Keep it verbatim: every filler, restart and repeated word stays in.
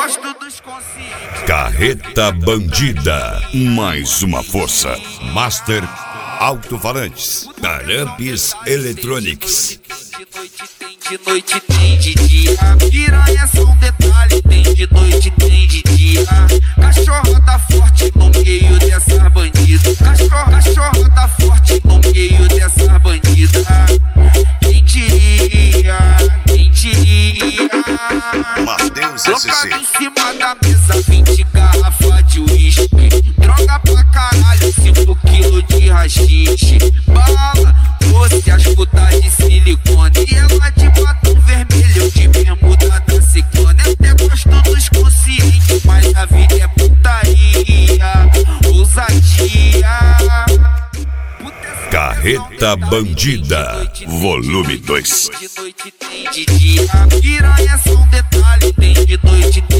gosto dos conscientes. Carreta Bandida, mais uma força. Master Alto-Falantes, Taramps Electronics. De noite tem de dia, piranha é só um detalhe. Tem de noite, tem de dia. Cachorro tá forte no meio dessa bandida. Cachorro, cachorro tá forte no meio dessa bandida. Quem diria, quem diria? Mateus S C. Colocado em cima da mesa, vinte garrafas de uísque. Droga pra caralho, cinco quilos de rachixe. Bala, doce, as putas de silicone. E ela de batom vermelho, de bermuda da ciclone. Até gosto dos conscientes, mas a vida é putaria, ousadia. Carreta Bandida, volume dois. De noite tem de dia, piranha é só um detalhe. Tem de noite